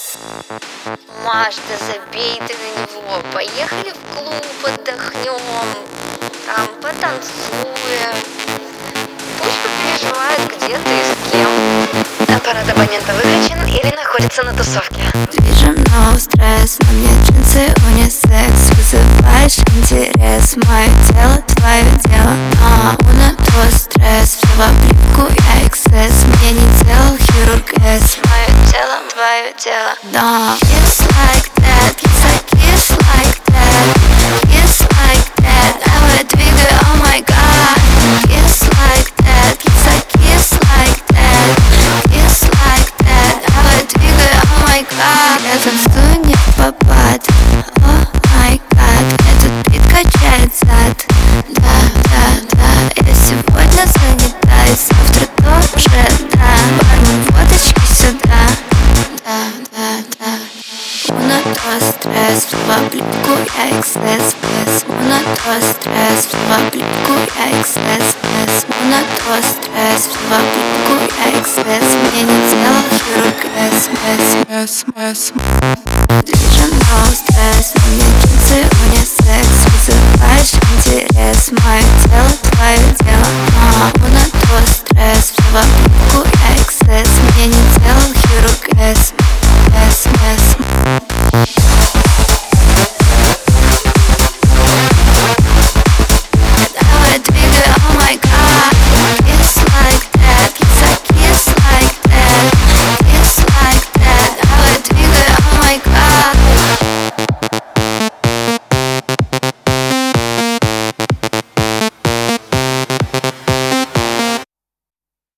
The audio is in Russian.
Маш, да забей ты на него. Поехали в клуб, отдохнем, там потанцуем. Пусть попереживает, где ты и с кем. Аппарат абонента выключен или находится на тусовке. Вижу много стресс, на мне джинсы унисекс. Вызываешь интерес, мое тело, твое дело. Уна, твой стресс, все в облипку, я XS. Мне не делал хирург S. Мое тело, твое дело. Да, kiss like that, yes I kiss like that. Kiss like that, давай двигай, oh my god. Kiss like that, yes I kiss like that. Kiss like that, давай двигай, oh my god. Я танцую не в попад, oh my god. Этот бит качает зад. Да, я сегодня занята и завтра тоже, да. Парни, водочки сюда. Да. Уна, твой стресс, в облипку, я XS. Уна, твой стресс, в облипку, я XS. Уна, твой стресс, в облипку, я XS. Мне не делал хирург S. Движем на стресс, на мне